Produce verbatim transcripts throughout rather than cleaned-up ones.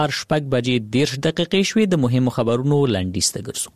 شپږ بجې دېرش دقیقې شوې. د مهمو خبرونو لنډیز ته ګرځو.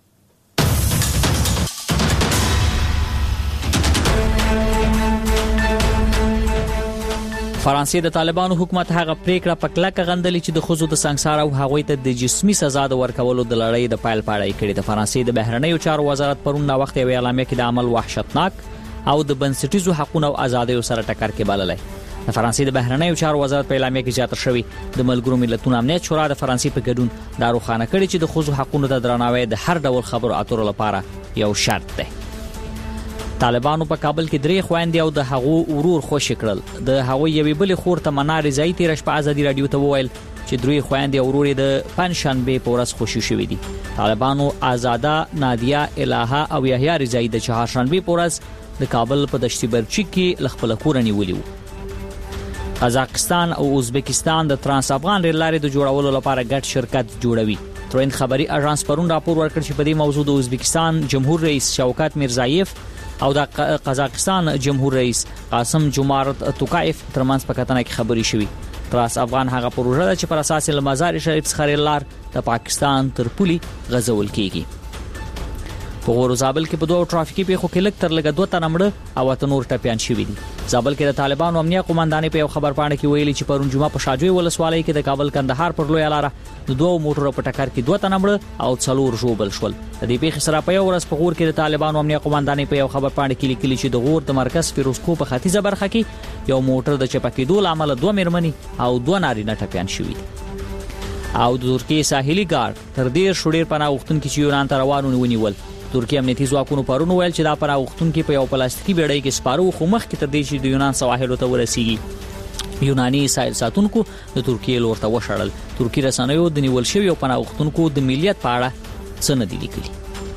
فرانسې د طالبانو حکومت هغه پریکړه په کلکه غندلې چې د ښځو د سنګسار او هغوی ته د جسمي سزا د ورکولو د لړۍ د پیل په اړه یې کړې. د فرانسې د بهرنیو چارو وزارت پرون نا وخت یوې اعلامیه کې د عمل وحشتناک او د بنسټیزو حقوقو او آزادیو سره ټکر کې بللی. د فرانسې د بهرنیو چارو وزارت په اعلامیه کې زیاته شوی د ملګرو ملتونو امنیت شورا د فرانسې په ګډون دا روښانه کړي چې د ښځو حقوقو ته درناوی د هر ډول خبرو اترو لپاره یو شرط دی. طالبانو په کابل کې درې خويندې او د هغو ورور خوشي کړل. د هغو یوې بلې خور تمنا رضایی تیر شپه ازادي رادیو ته وویل چې درې خويندې او ورور د پنځشنبه په ورځ خوشي شوې دي. طالبانو آزاده، نادیه، الها او یحیی رضایی د چهارشنبه په ورځ د کابل په دشتي برچی کې لخپل کور نیولې وو. قزاقستان او ازبکستان د ترانس افغان ریل لارې د جوړولو لپاره ګډ شرکت جوړوي. تروین خبري اژانس پرون راپور ورکړ چې په دې موضوع د ازبکستان جمهور رئیس شوکت میرزایف او د قزاقستان جمهور رئیس قاسم جمارت توکایف ترمنځ په کتنه کې خبري شوې. ترانس افغان هغه پروژه ده چې پر اساس له مزار شریف څخه ریل لار د پاکستان تر پولي غځول کیږي. په غورو زابل کې په دوه ټرافیکي پیښو کې لږ تر لږه دوه تنه مړه او اته نور ټپيان شوي دي. زابل کې د طالبانو امنیه قومندانې په یو خبر پاڼه کې ویلي چې پرون جمعه په شاجوی ولسوالۍ کې د کابل کندهار پر لوی لاره د دوه موټرو په ټکر کې دوه تنه مړه او څلور ژوبل شول. د دې پیښې سره په یو ورځ په غور کې د طالبانو امنیه قومندانې په یو خبر پاڼه کې لیکلي چې د غور د مرکز فیروزکو په ختیځه برخه کې یو موټر د چپکېدو لامل دوه مېرمنې او دوه نارینه ټپيان شوي دي. او د ترکیې ساحلي ګارد تر ډیر شوډیر پناه غوښتونکي چې یونان ته روان ونیول. ترکیه امنیتي ځواکونو پرون ویل چې دا پناه غوښتونکي په یو پلاستیکي بیړۍ کې سپارو خو مخکې تر دې چې د یونان سواحلو ته ورسیږي یوناني ساحل ساتونکو د ترکیې لور ته وشړل. ترکی رسنیو د نیول شویو پناه غوښتونکو د ملیت په اړه څه نه دي لیکلي.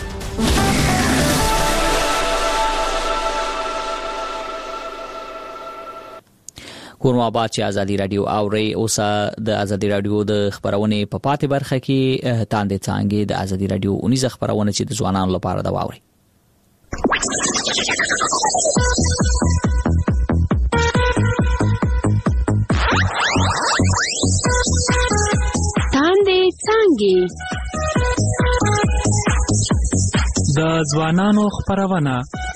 کورم آباد چې ازادي رادیو اوري اوسه د ازادي رادیو د خبرونه په پاتې برخه کې تاندې څنګه د ازادي رادیو اونیزه خبرونه چې د ځوانانو لپاره دا واوري. تاندې څنګه د ځوانانو خبرونه.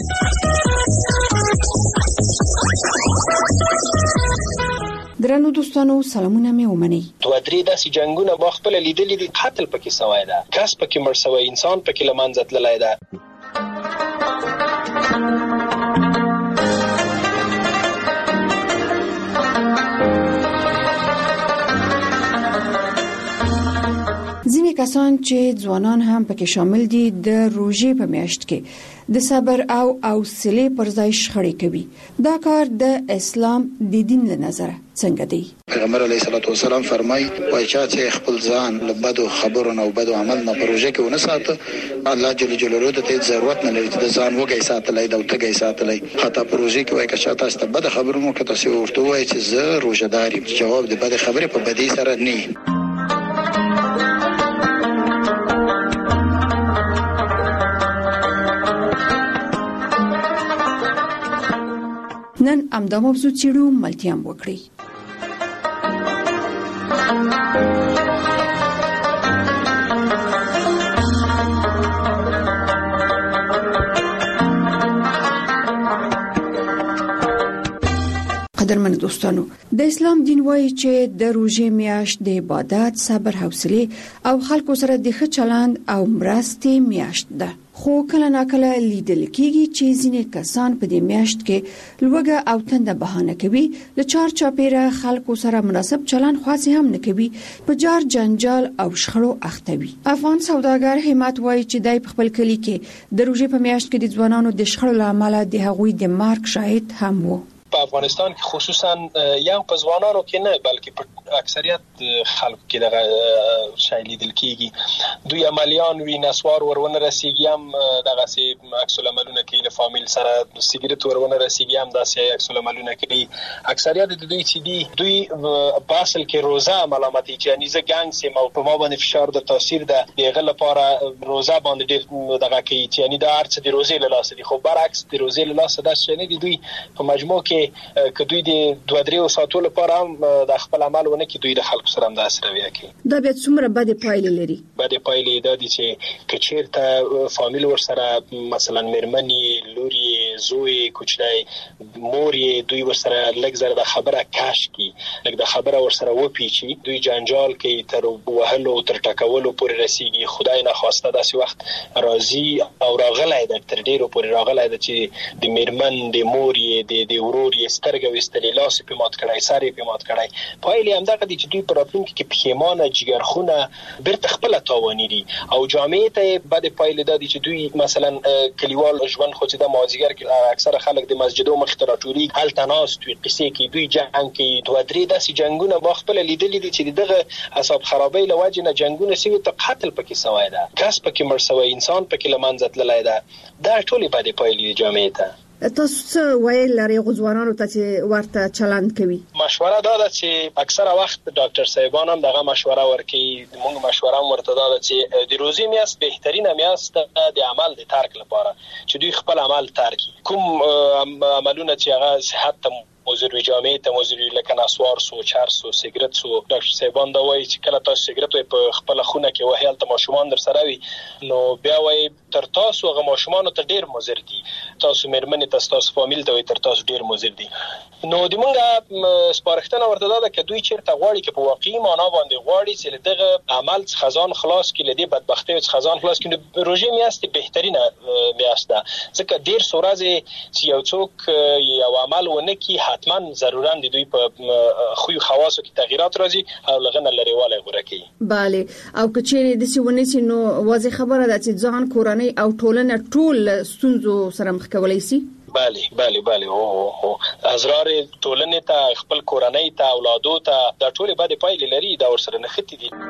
درنو دوستانو سلامونه مې ومنئ. دوه درې داسې جنگونه با خپل لیدلې دي. قتل پکې سوی ده، کس پکې مړ سوی، انسان پکې له منځه تللی ده. ځینې کسان چې ځوانان هم پکې شامل دي د روژې په میاشت کې د صبر او حوصله پر ځای شخړې کوي. دا کار د اسلام د دین له نظره څنګه دی؟ پیغمبر علیه الصلاۃ والسلام فرمایي وای چې خپل ځان له بدو خبرو او بدو عمل نه پروژه کې ونه ساته الله جل جلاله ته ضرورت نه لري چې ځان وګي ساتلای دا وتګي ساتلای. حتی پروژه کې وای که شاته است بد خبرونو کې تاسو ورته وای چې زه روزدار یم. جواب د بد خبره په بدی سره نه. نن امدا موضوع چیرو ملتيام وکړي. قدرمن دوستانو، د اسلام دین وایي چې د روزې میاشت د عبادت، صبر، حوصله او خلکو سره د ښه چلند او مرستې میاشت ده. خو کله ناکله لیدل کېږي چې ځینې کسان په دې میاشت کې لوږه او تنده بهانه کوي، له چار چاپیره خلکو سره مناسب چلند خاص هم نه کوي، په جار جنجال او شخړو اخته وي. افغان سوداګر همت وایي چې دای په خپل کلی کې د روزې په میاشت کې د ځوانانو د شخړو لامل د هغوی د مرګ شاهد هم وو. په افغانستان کې خصوصا یا په ځوانانو کې نه بلکې په اکثریت خلکو کې دغه شی لیدل کېږي. دوی عملیان وی نسوار ورونه رسیږي هم دغه سي عکس العملونه کوي، له فامیل سره سیګریټ ورونه رسیږي هم داسې عکس العملونه کوي. اکثریت د دوی چې دی دوی په اصل کې روزه ملامتي چې یعنی زه ګنګ سم او په ما باندې فشار د تاثیر ده دغه لپاره روزه باندې ډېر دغه کوي چې یعنی دا ارڅ د روزې له لاسه دي. خو برعکس د روزې له لاسه دا څه نه دي. دوی په مجموع کې چې کدوې د دوه درې ساعتو لپاره هم د خپل عمل ونه کې دوی د خلکو سره هم داسې رویه کوي. دا بیا څومره بد پایلې لري؟ بد پایلې دا دي چې کچیرته فامیل ورسره مثلا مېرمنې لوري زوی کوچنی مور یې دوی ورسره لږ زره د خبره کاش کی لږ د خبره ورسره وپیچي دوی جنجال کوي تر وهلو تر ټکولو پورې رسیږي. خدای نه خواسته داسې وخت راځي او راغلی د تر ډیرو پورې راغلی د چې د مېرمن د مور یې د د ورور یې سترګې وستلې لاس په مات کړای سر په مات کړای. پایلې هم دغه دي چې دوی په راتلونکي کې پښیمانه جګرخونه بیرته خپل تاواني دي او جامعې ته بد پایلې ده چې دوی مثلا کلیوال ژوند خو چې د مازیګر کې اکثره خلک د مسجدو مخ ته راټولي هل تناس توی قصې کې دوی جنگ کې دوه درې داسې جنگونه با خپل لیدلې دي چې دغه اعصاب خرابۍ لوجه نه جنگونه سوي ته قتل پکې سوی ده کس پکې مړ سوی انسان پکې لمنځه تللی ده. دا ټولې بد پایلې جامعې ته. تاسو څه ویل لري غوځوانانو ته چې ورته چلند کوي؟ مشوره دا ده چې اکثره وخت ډاکټر صاحبان هم دغه مشوره ورکوي. موږ مشوره هم ورته دا ده چې د روزي میاشت بهترینه میاشت د عمل د ترک لپاره چې دوی خپل عمل ترک کوم عملونه چې هغه صحت ته مضر وي جامعې ته مضر وي لکه نسوار سو چرس سو سیګریټ سو. ډاکټر صاحبان دا وایي چې کله تاسو سیګریټ په خپل خونه کې وهي هلته ماشومان در سره وي نو بیا وایي تر تاسو هغه ماشومان ته ډیر مضر دي تاسو مېرمنې تاسو تاسو فامیل ته وي تر تاسو ډیر مضر دي. نو د موږ سپارښتنه ورته ده چې دوی چیرته غواړي چې په واقعي معنا باندې غواړي چې دغه عمل څخه ځان خلاص کړي د بدبختۍ څخه ځان خلاص کړي. روزي میاشت بهترینه میاشت ده ځکه ډیر سورازه چې یو څوک یو عمل ونه کی حتما ضرورا د دوی په خو خواصو کې تغیرات راځي او لغنه لريواله غوړه کوي. bale او کچېره د سیونې سي نو واضح خبره ده چې ځان کورنۍ او ټولنه ټول ستونزو سره مخ کولای شي. بله بله بله او او ازرار ټولنې ته خپل کورنۍ ته اولادو ته د ټولې بده پایلې لري دا ورسره نختی دي.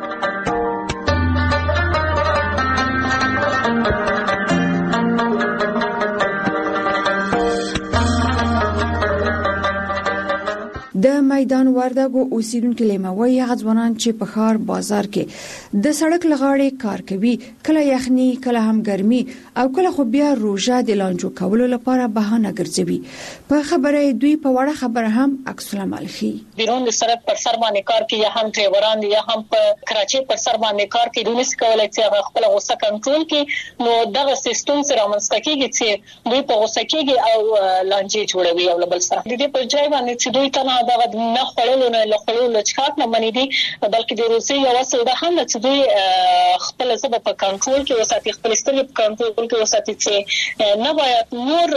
د میدان وردګو اوسیدونکو لیموي غځوانان چې په ښار بازار کې د سړک لغاړې کار کوي کله یخني کله هم ګرمي او کله خو بیا روژه د لانجو کولو لپاره بهانه ګرځوي. په خبره دوی په وړه خبره هم عکس العمل خي بیرون د سړک پر سر باندې کار کوي یا هم ډرایوران یا هم په کراچۍ پر سر باندې کار کوي دوی څه کولای چې خپل غوسه کنټرول کړي. نو دغه سیستم سره منځته کېږي چې دوی په غوسه کېږي او لانجې جوړوي او بل سره د دې په ځای باندې چې دوی ته دا نه خړلو نه لخړلو لچکات نه منې دي بلکې د روسي یو اصل ده هم چې دوی خپل ځبه په کنټرول کې وساتي خپل سترګې په کنټرول کې وساتي چې نه باید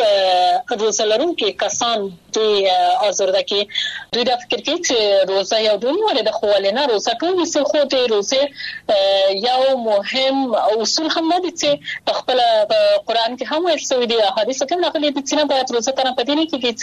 نور روزلرونکو کسان دوی آزرده کې دوی د فکر کې چې روزه یو ډول ولې د خوالنه روزه کوي چې خو د روزه یو مهم اصول هم نه دي چې خپل قرآن کې هم ویل شوی دی حدیث کې هم راغلي دي چې نه باید روزه تر په دې کې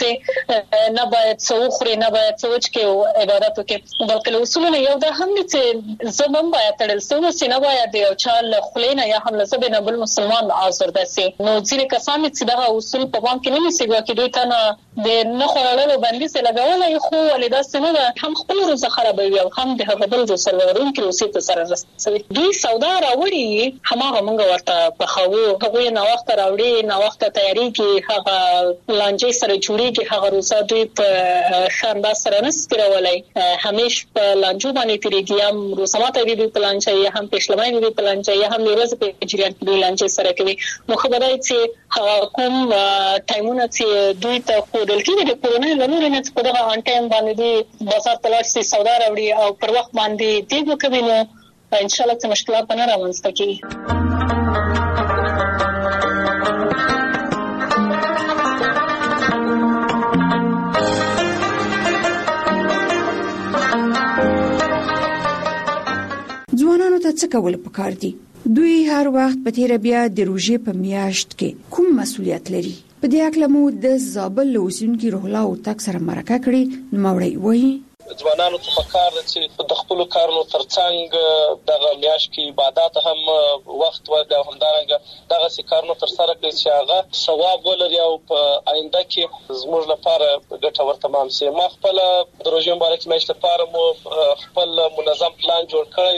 چې نه باید څوخري نه باید سوچ کې عبادت وکړي بلکې اصول یو ده هم چې زمون باید تړل سوي چې نه باید یو چال خلینا یا هم لزبه نه بل مسلمان آزرده سي. نو ځینې کسان چې دا اصول په پام کې نه نیسي چې دوی ته نه د نه خورلو باندې څه لګول خو ولدا سمه هم خپل روزه خرابوي او هم د هغه بل سرورون کې اوسې ته سره رسوي. دوی سودا راوړي همغه موږ ورته په خو هغه نه وخت راوړي نه وخت تیاری کې هغه لانجې سره جوړي کې هغه روزه دوی په شاندار سره نسکرولای همیش په لانجو باندې تیریږي هم روزماته دی په لانجې یا هم پښلمای دی په لانجې یا هم ورځ په جریان کې لانجې سره کوي. نو خبره چې کوم ټایمونه چې دوی ته خودل کې د کورونې لري نه چې په دغه ان ټایم باندې دی بازار تلاش سي سودا راوړي او پر وخت باندې دی وکوي نو ان شاء الله چې مشکلات نه راوځي کی. ځوانانو ته څه کول پکار دي؟ دوی هر وخت په تیر بیا د روژې په میاشت کې کوم مسولیت لري؟ په دې اړه مو د زابل اوسیدونکو روح الله او تک سره مرکه کړې نوموړی وایي ځوانانو ته پکار دي چې د خپل کارونو ترڅنګ دغه میاشت کې عبادت هم وخت ورکړي او همدارنګه دغه سي کارونو تر سره کړي چې هغه ثواب ولري او په آینده کې زموږ لپاره ګټور تمام شي. ما خپل د روژې مبارک میاشت لپاره مو خپل منظم پلان جوړ کړی دی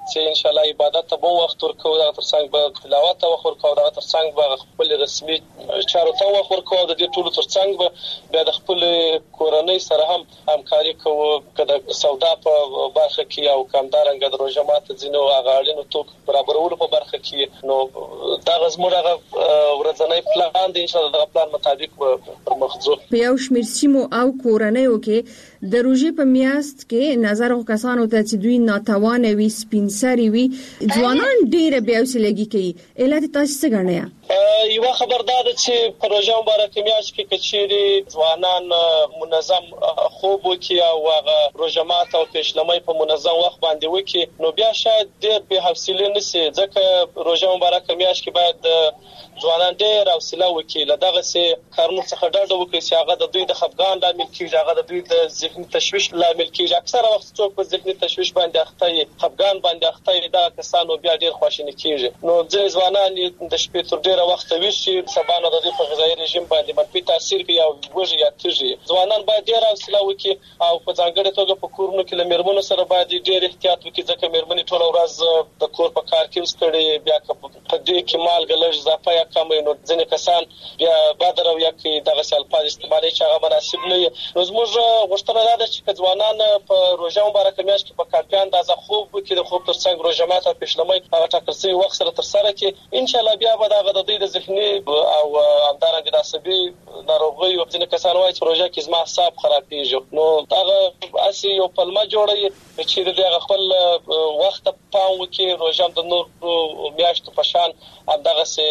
چې ان شاء الله عبادت ته به وخت ورکوو، دا ترڅنګ به تلاوت ته وخت ورکوو، دا ترڅنګ به خپل رسمي چارو ته وخت ورکوو، د دې ټولو ترڅنګ به بیا د خپل کورنۍ سره هم همکاري کوو، کله سودا په برخه کې او کمدارنګ د روژه ماته ځینو هغه اړینو توکو برابرولو په برخه کې. نو دا زموږ هغه ورځنی پلان دی، ان شاء الله د پلان مطابق پر مخ ځو. په یو شمېر سیمو او کورنیو کې د روژې په میاشت کې نظر کسانو ته چې دوی ناتوانه وي، سپین سري وي، ځوانان ډېر بې حوصلګي کوي. علت تاسو څه ګڼئ؟ یو خبر دا ده چې په روژه مبارکه میاشت کې کچېرې ځوانان منظم خوب وکړي او هغه روژه ماته او پیشلمۍ په منظم وخت باندې وکړي، نو بیا شاید ډېر بې حوصلې نشي، ځکه روژه مبارکه میاشت کې باید ځوانان ډېر حوصله وکړي، له دغسې کارونو څخه ډډه وکړي چې هغه د دوی د خفګان لامل کېږي، هغه د دوی د ذهني تشویش لامل کېږي. اکثره وخت څوک په ذهني تشویش باندې اخته وي، خفګان باندې اخته وي، دغه کسانو بیا ډېر خواشیني کېږي. نو ځینې ځوانان د شپې تر ډېره وخته ویښ شي، سبا نه د دوی په غذایي رژیم باندې منفي تاثیر کوي او وږي یا تږي. ځوانان باید ډېر حوصله وکړي او په ځانګړې توګه په کورونو کې له مېرمنو سره باید ډېر احتیاط وکړي، ځکه مېرمنې ټوله ورځ د کور په کار کې ستړي، بیا که په دې کې مالګه لږ اضافه یا کمه نو ځینې کسان بیا بد رویه کوي، دغسې الفاظ استعمالوي چې هغه مناسب نه وي. نو زموږ غوښتنه دا ده چې که ځوانان په روژه مبارکه میاشت کې په کافي اندازه خوب وکړي، د خوب ترڅنګ روژه ماته او پیشلمۍ هغه ټاکل شوي وخت سره ترسره کړي، انشاءالله بیا به دغه د دوی د ذهني او همدارنګه د عصبي ناروغیو ځینې کسان وایي چې روژه کې زما اعصاب خرابېږي، نو هغه هسې یو پلمه جوړوي چې د هغه خپل وخت ته پام وکړي. روژه د نورو میاشتو په شان همدغسې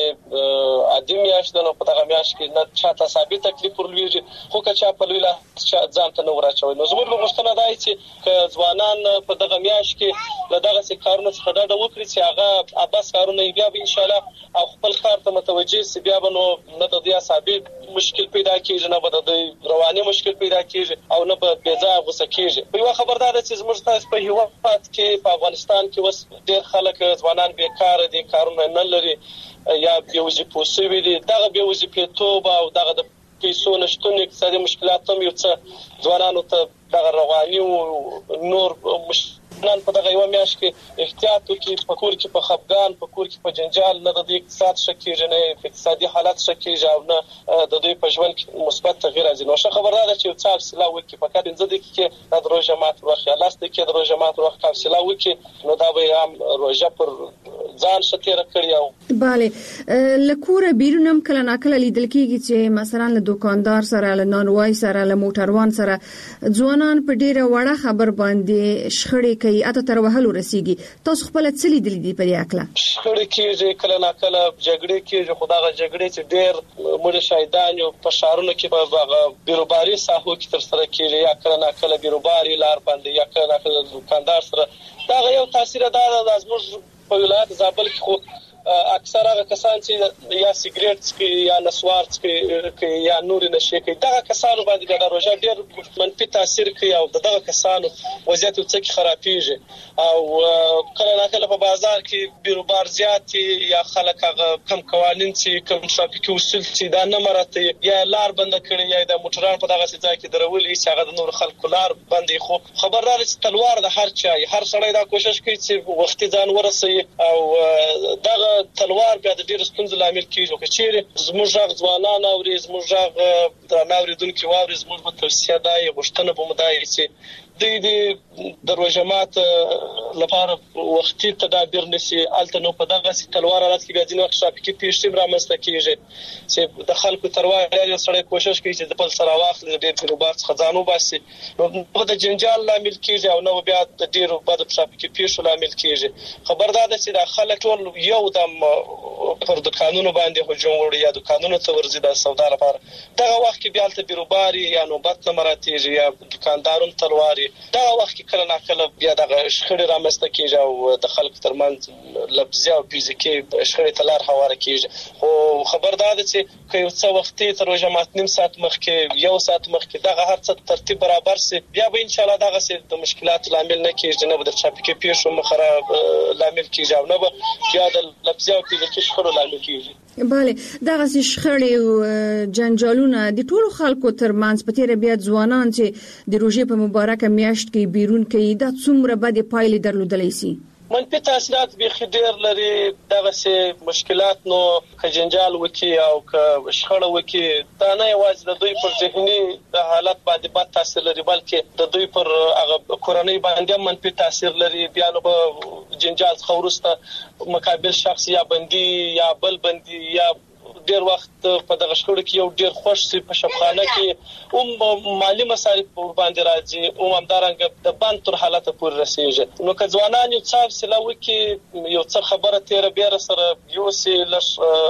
عادي میاشت ده، نو په دغه میاشت کې نه چاته حسابي تکلیف ورلوېږي، خو که چا په لوی لاس ځان ته نه وراچوي. نو زموږ غوښتنه دا چې که ځوانان په دغه میاشت کې له دغسې کارونو څخه ډډه وکړي چې هغه عبث کارونه بیا به انشاءالله او خپل کار ته متوجه سي، بیا به نو نه د دوی عصبي مشکل پیدا کېږي، نه به د دوی رواني مشکل پیدا کېږي او نه به بې ځایه غوسه کېږي. په یوه خبر دا ده چې زموږ تاسو په هېواد کې په افغانستان کې اوس ډېر خلک ځوانان بېکاره دي، کارونه نه لري یا بې وظیفو شوي دي. دغه بې وظیفېتوب او دغه د پیسو نشتون اقتصادي مشکلات هم یو څه ځوانانو ته دغه رواني او نور مشکلات په دغه یو میاشت کې احتیاط وکړي، په کور کې په خفګان، په کور کې په جنجال نه د اقتصاد ښه کېږي، نه اقتصادي حالت ښه کېږي او نه د دوی په ژوند کې مثبت تغییر راځي. نو ښه خبر دا ده چې یو څه حوصله وکړي، فقط پنځه دقیقې د روژه ماته وخت یا لس دقیقې د روژه ماته وخت حوصله وکړي، نو دا به هم روژه پر ځان ښه تېره کړي. او بله له کوره بیرون هم کله ناکله لیدل کېږي چې مثلا له دوکاندار سره، له نانوای سره، له موټروان سره ځوانان په ډېره وړه خبر باندې شخړې کوي، اته تر وهلو رسیږي. تاسو خپل څه لیدلي دي په دې اړه؟ شخړې کېږي، کله ناکله جګړې کېږي، خو دغه جګړې چې ډېر مړه شهیدان یو په ښارونو کې په هغه بیروباري ساحو کې ترسره کېږي، یا کله ناکله بیروباري لار باندې، یا کله ناکله دوکاندار سره. دغه یو تاثیر دا ده زموږ په ولایت زابل کې خو اکثر هغه کسان چې یا سیګریټ څکي یا نسوار څکي یا نور نشي کوي، دغه کسانو باندې د روژه ډېر منفي تاثیر کوي او دغه کسانو وضعیت څخه خرابېږي. او کله ناکله په بازار کې بیروبار زیات یا خلک هغه کم قوانین چې کم ټرافیکي اصول چې دا نه مراته یا لار بند کړي یا د موټرانو په دغه ځای کې درولې چې هغه د نور خلکو لار بندي. خو خبردار چې تلوار د هر چا هر سړی دا کوشش کوي چې وختي ځان ورسوي او دغه تلوار بیا د ډېر ستونزو لامل کېږي. که چیرې زموږ غږ ځوانان اوري، زموږ غږ درانه اورېدونکي واوري، زموږ به توصیه دا یې غوښتنه به مو دا یې چې دوی د روژه ماته لپاره وختي تدابیر نیسي. هلته نو په دغسې تلوار حالت کې بیا ځینې وخت ټرافیکي پیښې هم رامنځته کېږي چې د خلکو تلوار یو سړی کوشش کوي چې د بل سره واخلي، د ډېر بیروبار څخه ځان وباسي، نو به د جنجال لامل کېږي او نه بیا د ډېرو بدو ټرافیکي پیښو لامل کېږي. خبردار ده چې دا خلک ټول یو دم پر دوکانونو باندې هجوم وړي یا دوکانونو ته ورځي د سودا لپاره. دغه وخت کې بیا هلته بیروباري یا نوبت نه مراتېږي یا دوکاندارون تلواري. دغه وخت کې کله ناکله بیا دغه شخړې رامنځته کېږي او د خلکو ترمنځ لفظي او فزیکي شخړې ته لار هواره کېږي. خو خبردار ده چې که یو څه وختي تر روژه ماته نیم ساعت مخکې، یو ساعت مخکې دغه هر څه ترتیب برابر سي، بیا به انشاءالله دغسې د مشکلاتو لامل نه کېږي، نه به د ټرافیکي پیښو مخه لامل کېږي او نه به بیا د لفظي او فزیکي شخړو لامل کېږي. بله دغسې شخړې او جنجالونه د ټولو خلکو ترمنځ په تېره بیا ځوانان چې د روژې په مبارکه میاشت کې بیرون کوي، دا څومره بدې پایلې درلودلی سي؟ منفي تاثیرات به خډیر لري دغه سي مشکلات نو کجنجال وکي او ک شخړه وکي دا نه یوازې د دوی پر ذهني د حالت باندې بد تاثیر لري بلکې د دوی پر هغه کورنۍ باندې منفي تاثیر لري بیا نو جنجال خورسته مقابل شخص یا بندي یا بل بندي یا ډیر وخت په دغه شخړو کې یو ډیر خوش سي په شپخانه کې او مالی مصارف باندې راځي او همدارنګه د بند تر حالت پورې رسیږي نو که ځوانان یو څه سلاوي کې یو څه خبره تیر بیر سره یو سي لش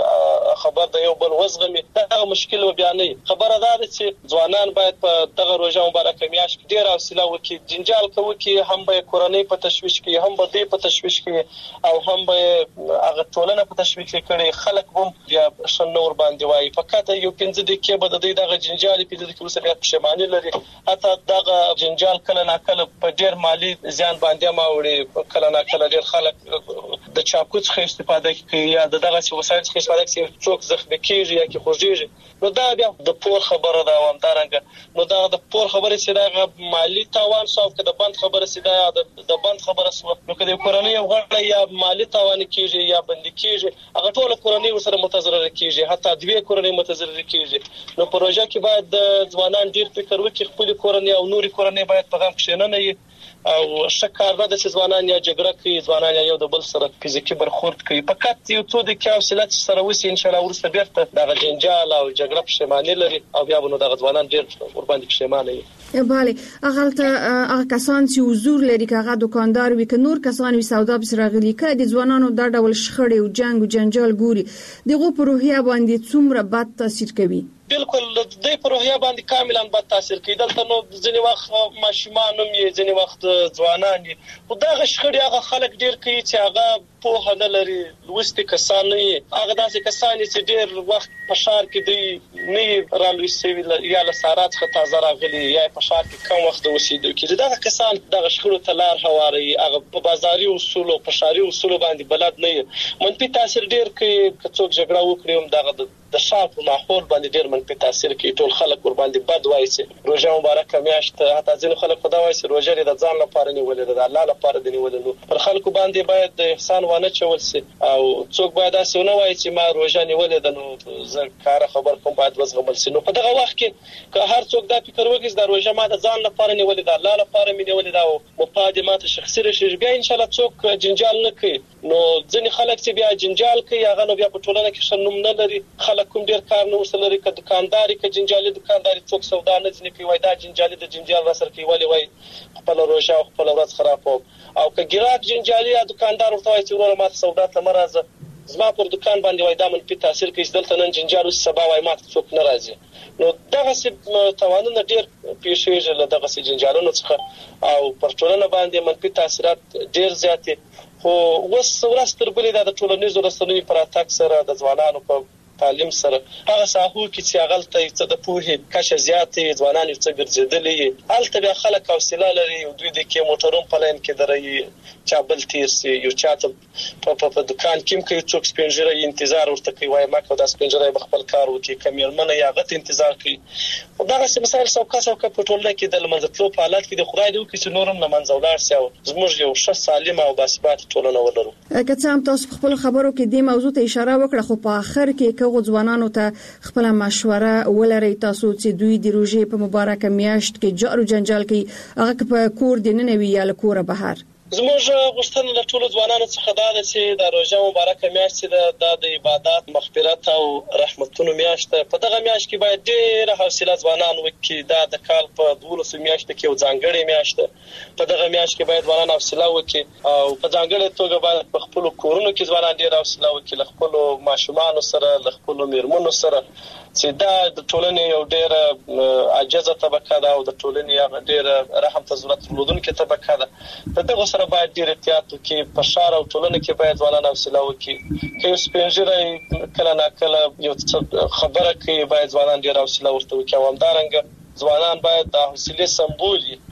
خبر د یو بل وزغمي دا مشکل بیانې خبره ده چې ځوانان باید په دغه روزه مبارکه میاشت کې ډیر حوصله وکړي جنجال کوي کې هم به کورنۍ په تشويش کې هم به دې په تشويش کې او هم به هغه ټولنه په تشويش کې کړي خلک هم بیا نور باندې وای فقط یو پنځه دقیقې به د دې دغه جنجال په دې کې وسره پښیماني لري حتی دغه جنجال کله نه کله په ډیر مالی زیان باندې ماوړي کله نه کله ډیر خلک د چاقو څخه استفاده کوي یا دغه وسایل څخه استفاده کوي څوک زخمي کیږي یا کې خوږیږي نو دا بیا د پور خبره ده ومدارنګ نو دا د پور خبره سي دا مالی تاوان سو که د بند خبره سي دا د بند خبره سو نو کله کورنۍ غړ یا مالی تاوان کیږي یا بند کیږي هغه ټول کورنۍ سره متضرر کیږي حتی دوی کورنۍ متضرر کیږي نو پروژه کې باید د ځوانان ډیر فکر وکړي خپل کورنۍ او نوري کورنۍ باید په غم کې نه نه او شکار ده چې ځوانان یا جګړه کوي ځوانان یو د بل سره فزیکی برخورد کوي فقط یو څو د کې حوصله سره وسی ان شاء الله ورسته بیرته د جنجال او جګړه پښیماني لري او بیا به نو د ځوانان ډیر ور باندې پښیمانه وي بله هغه ته هغه کسان چې حضور لري هغه دکاندار وي که نور کسان وي سودا بس راغلي کړي د ځوانانو د ډول شخړې او جنگ او جنجال ګوري دغه په روحیه باندې څومره بد تاثیر کوي بالکل د دې پروژه باندې کاملا بد تاثیر کوي دلته نو ځینې وخت ماشومان هم یې ځینې وخت ځوانان دي خو دا شخړې هغه خلک ډیر کوي چې هغه په نه لري لوستي کسان نه هغه داسې کسان چې ډیر وخت په شهر کې دی نه رالوي سوي یا له سارات څخه تازه راغلي یا په شهر کې کم وخت اوسېدو کې دا کسان د شخړو تلار هواري هغه په بازاري اصول او په شهري اصول باندې بلد نه منفي تاثیر ډیر کوي که څوک جګړه وکړي هم دغه د شاپ ماحول باندې ډیر منفي تاثیر کوي ټول خلک ور باندې بد وایي چې روزه مبارکه میاشت حتی ځینې خلک خدا وایي چې روزه د ځان لپاره نیولې ده د الله لپاره دی نیولې نو پر خلکو باندې باید د احسان ونه چول سي او څوک باید اسونه وایي چې ما روزه نیولې ده نو زه کار خبر کوم باید وزغمل سي نو په دغه وخت کې که هر څوک دا فکر وکړي د روزه ما د ځان لپاره نیولې ده الله لپاره مې نیولې ده او مقادمات شخصي رشي بیا ان شاء الله څوک جنجال نه کوي نو ځینې خلک چې بیا جنجال کوي هغه نو بیا په ټولنه کې شنوم نه لري خلک کوم ډیر کار نه وسلري ک دکانداري ک جنجالي دکانداري څوک سودا نه ځنی کوي وای دا جنجالي د جنجال وسر کوي ولی وای خپل روزه او خپل ورځ خراب او ک ګراک جنجالي یا دکاندار ورته وای چې ورور ما سودا ته مرزه زما پر دکان باندې وای دا من په تاثیر کوي دلته نن جنجال سبا وای ما څوک ناراضي نو دغه څه توانونه ډیر پیښیږي له دغه څه جنجالونو څخه او پر ټولنه باندې منفي تاثیرات ډیر زیات خو وس ورستر بلې د ټولنیزو رسنیو پر اتاک سره د ځوانانو په تعلیم سره هغه ساحو کې چې غلطه څه د پوهې کشه زیاتې ځوانان یو څه ګرځېدلې الته بیا خلک حوصله لري او دوی د کې موټرون په لین کې درې چا بل تیر سي یو چاته په په دکان کې کوي څوک سپینجره انتظار ورته کوي وای ما کو د سپینجره خپل کار وکي کمیرمنه یا غت انتظار کوي او دا څه مسایل څوک څوک په ټولنه کې د لمنځتلو په حالت کې د خدای دې وکړي چې نورم نه منځولار سي او زموږ یو ښه سالم او باثبات ټولنه ولرو که څه هم تاسو خپل خبرو کې د موضوع ته اشاره وکړه خو په اخر کې کوم ځوانانو ته خپل مشوره ولري تاسو چې دوی د روزې په مبارکه میاشت کې جارو جنجال کوي هغه په کور د ننوي یا له بهر زموږ غوښتنه له ټولو ځوانانو څخه دا ده چې د روزه مبارکه میاشت د د عبادت مغفرت او رحمتونو میاشت په دغه میاشت کې باید ډېر حوصله ځوانان وکړي دا د کال په دولس میاشت کې یو ځانګړی میاشت په دغه میاشت کې باید ځوانان حوصله وکړي او په ځانګړي توګه باید په خپل کورونو کې ځوانان ډېر حوصله وکړي له خپل ماشومان سره له خپل میرمنو سره چې دا د ټولنې یو ډېر عاجزه طبقه ده او د ټولنې یو ډېر رحم ته ضرورت لرونکې طبقه ده په دغه سره باید ډېر احتیاط وکړي په ښار او ټولنه کې باید ځوانان حوصله وکړي که یو سپینږیری کله ناکله یو خبره کوي باید ځوانان ډېر حوصله ورته وکړي او همدارنګه ځوانان باید د حوصلې سمبول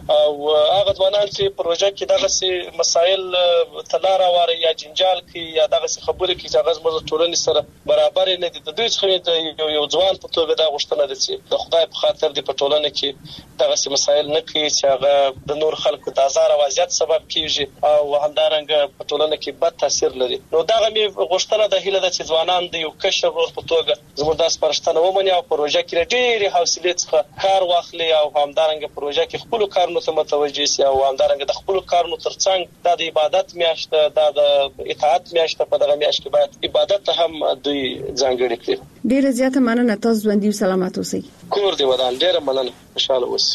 او هغه ځوانان چې پروژه کې دغه سي مسایل تلاره واره یا جنجال کې یا دغه سي خبرې کې چې هغه زموږ ټولنې سره برابر نه دي د دوی څخه یو ځوان په توګه دا غوښتنه ده چې د خدای په خاطر د پټولنه کې دغه سي مسایل نه کوي چې هغه د نور خلکو د آزار او اذیت سبب کیږي او همدارنګه پټولنه کې بد تاثیر لري. نو دغه می غوښتنه د هیله د چې ځوانان د یو کشر ورو په توګه زموږ د سپارښتنه ومني او پروژه کې ډېری حوصله څخه کار واخلي او همدارنګه پروژه کې خپل کارونو ته متوجه شي او همدارنګه د خپل کارونو ترڅنګ د عبادت میاشت د اطاعت میاشت په دغه میاشت کې باید عبادت هم دوی ځانګړي کړي. ډیره زیاته مننه، تاسو ژوندۍ او سلامت اوسئ. کور دی ودان، ډیره مننه، خوشاله اوسئ.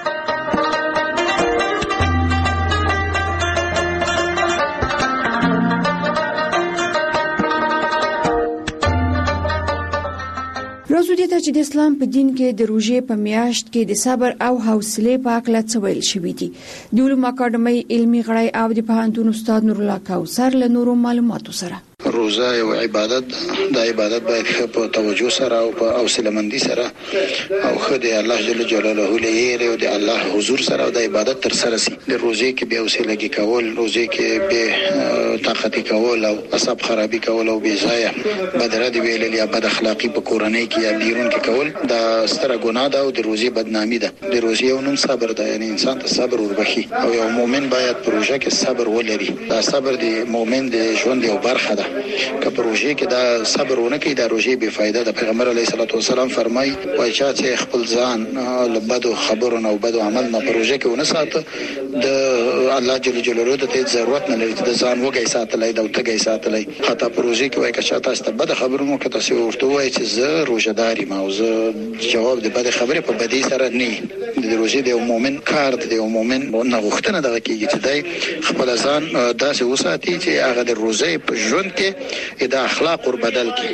راځو دې ته چې د اسلام په دین کې د روژې په میاشت کې د صبر او حوصله په اړه څه ویل شوی دي. د علوم اکاډمۍ علمي غړی او د پوهنتون استاد نور الله کوثر له نورو معلوماتو سره. روزه یو عبادت د عبادت باید په توجه سره او په حوصله مندي سره او خدای الله جل جلاله لري او د الله حضور سره د عبادت تر سره سي. د روزه کې به حوصله کې کول، روزه کې به طاقت کول او اصحاب خرابي کول او به ځای بدره دی ویل یا بد اخلاقی په کورنۍ کې یا بیرون کې کول دا ستره ګناه ده او د روزه بدنامي ده. د روزه یو نوم صبر ده، یعنی انسان ته صبر وربخي او یو مؤمن باید پروژه کې صبر ولري. دا صبر د مؤمن د ژوند یو برخه ده. که پروژه کې دا صبر ونه کوي دا روزه بے فایده ده. پیغمبر علیه الصلاه والسلام فرمای وای چې خپل ځان له بدو خبرونو او بدو عمل نه پروژه کې ونه ساته د الله جل جلاله ته ضرورت نه لري د ځان وګي ساتلای دا وتګي ساتلای. حتی پروژه کې وای که تاسو ته بد خبرونو کې تاسو ورته وای چې زه روزداري ما او زه جواب د بد خبرې په بدی سره نه د روزه د مؤمن کار د مؤمن نه غوښتنه ده کیږي چې دای خپل ځان داسې وساتي چې هغه د روزه په ژوند کې د اخلاق ور بدل کی.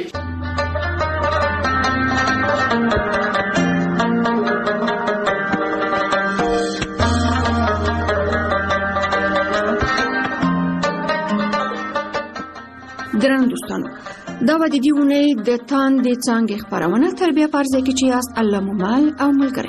درنو دوستانو، دا و د دې ونې د تان د څنګه خبرونه تربیه پرځه کې چې است الله ممال او ملګری.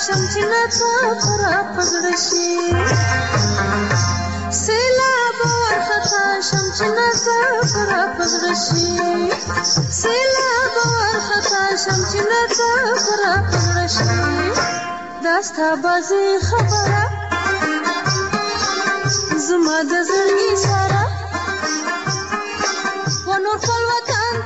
شم چې نڅا پر پزړشي سیلاب ورخطا شم چې نڅا پر پزړشي سیلاب ورخطا شم چې نڅا پر پزړشي داستا بازي خبره زما د زړګي سره